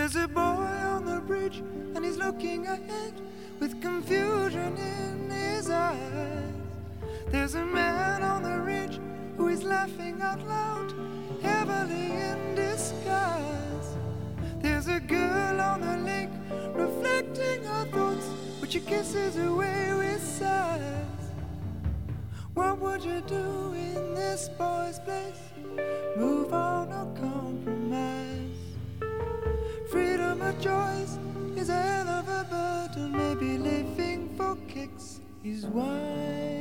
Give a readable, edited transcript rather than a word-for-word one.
There's a boy on the bridge and he's looking ahead with confusion in his eyes. There's a man on the ridge who is laughing out loud, heavily in disguise. There's a girl on the lake reflecting her thoughts, which she kisses away with sighs. What would you do in this boy's place? Move on or compromise? Freedom or choice is a hell of a burden. Maybe living for kicks is wise.